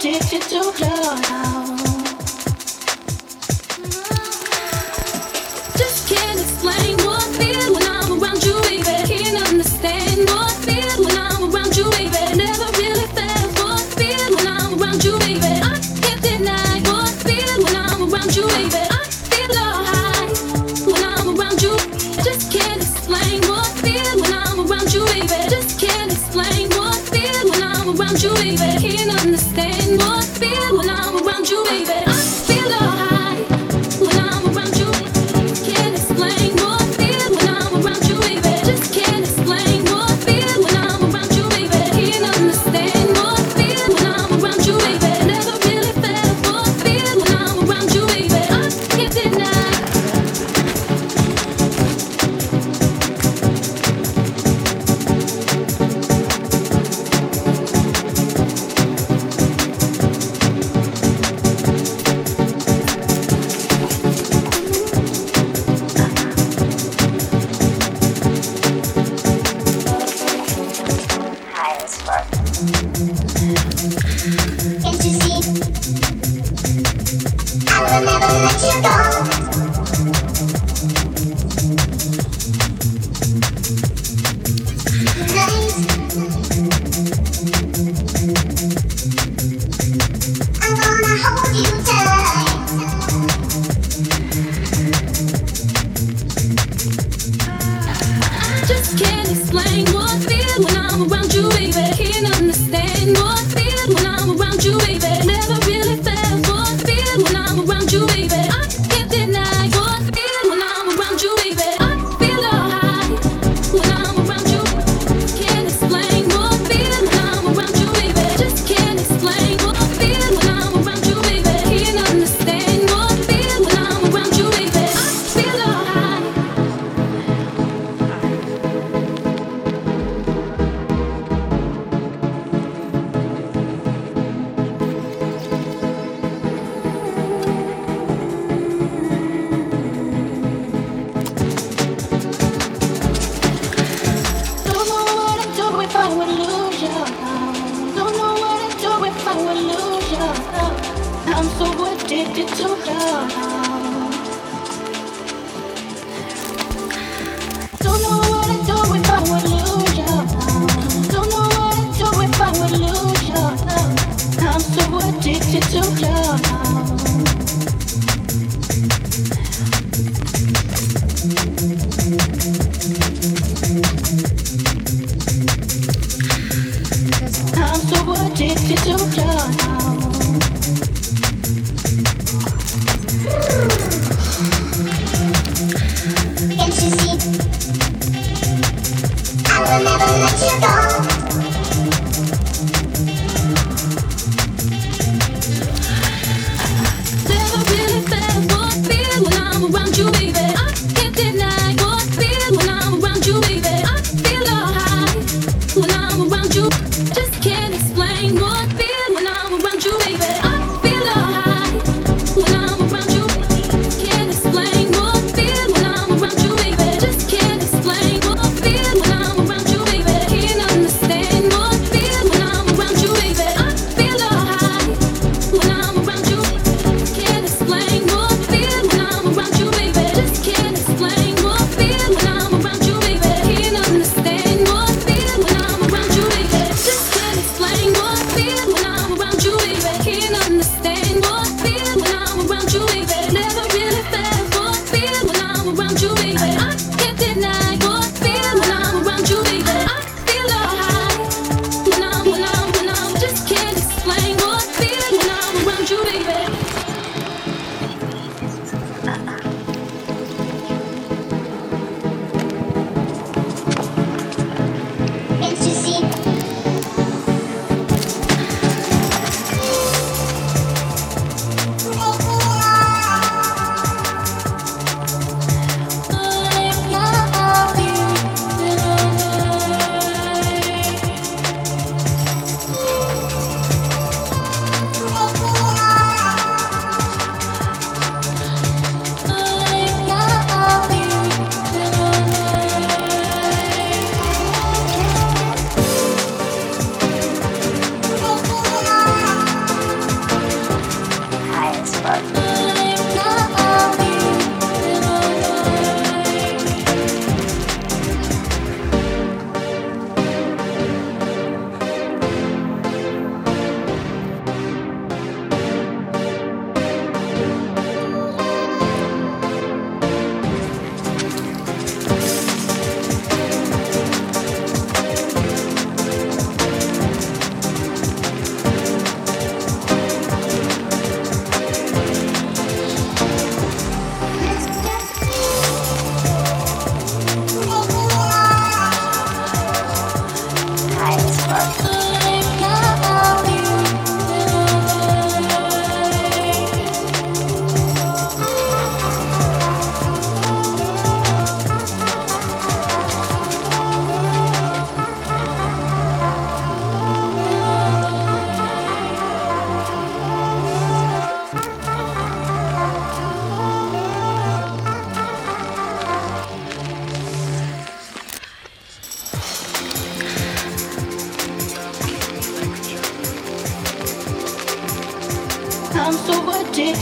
addicted to love. Just can't explain what I feel when I'm around you, baby. Can't understand what I feel when I'm around you, baby. Never really felt what I feel when I'm around you, baby. I can't deny what I feel when I'm around you, baby. I feel all high when I'm around you. Just can't explain what I feel when I'm around you, baby. Just can't explain what I feel when I'm around you, baby. Can't understand what I feel when I'm around you, baby. I feel all high when I'm around you. Can't explain what I feel when I'm around you, baby. Just can't explain what I feel when I'm around you, baby. Can't understand what I feel when I'm around you, baby. Never really felt what I feel when I'm around you, baby. I can't deny. Just can't explain what I feel when I'm around you, baby. Can't understand what I feel when I'm around you, baby. Never really felt what I feel when I'm around you, baby. I can't deny what I feel when I'm around you, baby. I feel all high when I'm around you. Can't explain what I feel when I'm around you, baby. Just can't explain what I feel when I'm around you, baby. Can't understand what I feel when I'm around you, baby. I feel all high. Don't know what I'd do if I would lose you. Don't know what I'd do if I would lose you. I'm so addicted to love. Don't know what I'd do if I would lose you. Don't know what I'd do if I would lose you. I'm so addicted to love. I'm so addicted to love. Can't you see? I will never let you go.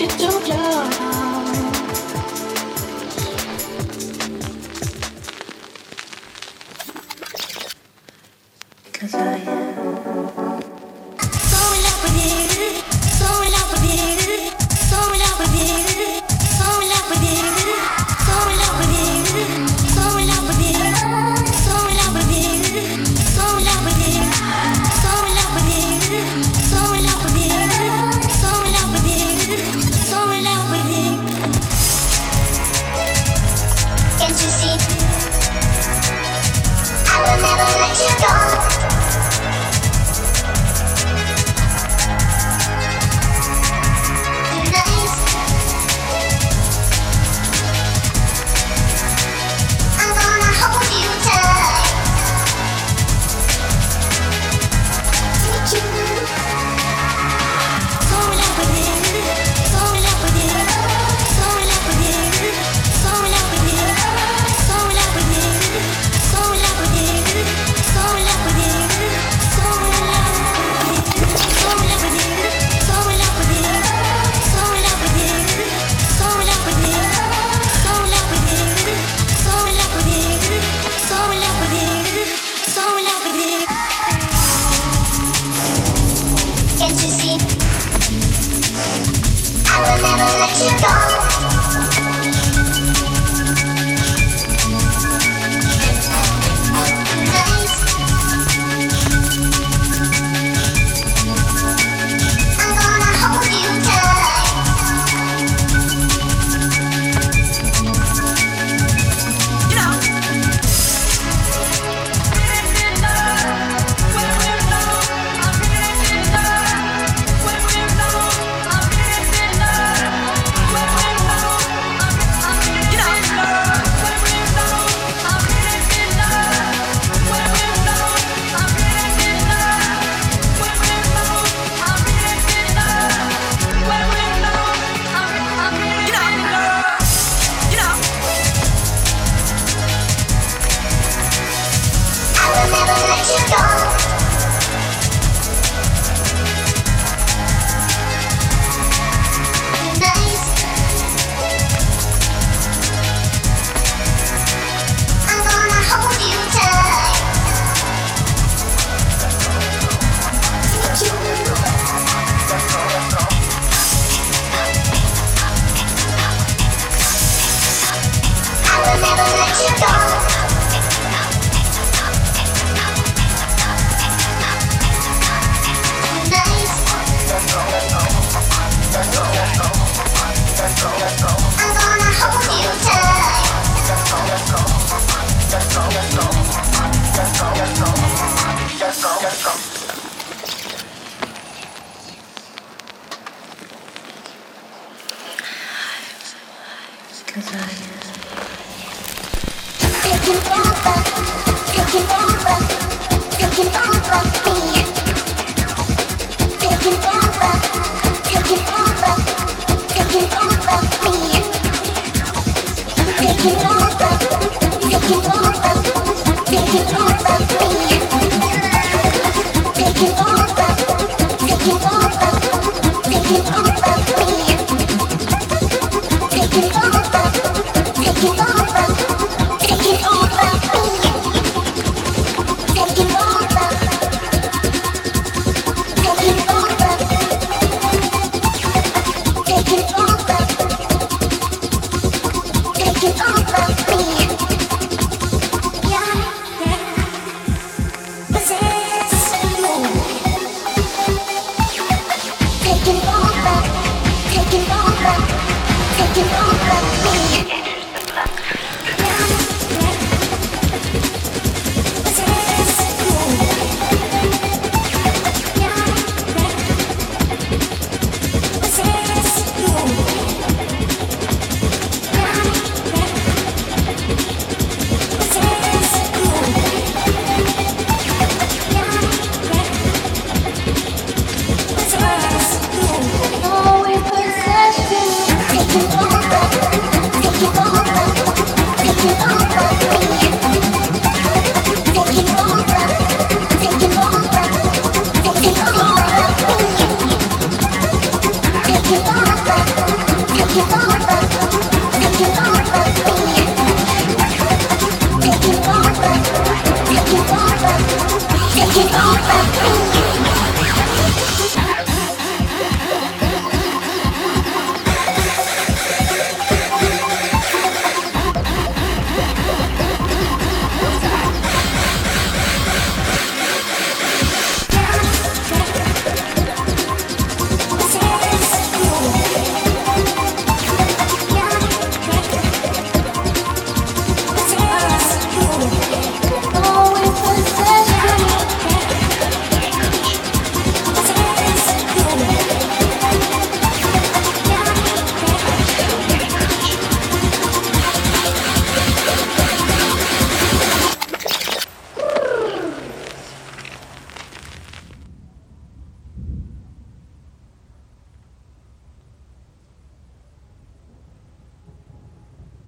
Taking over, taking over.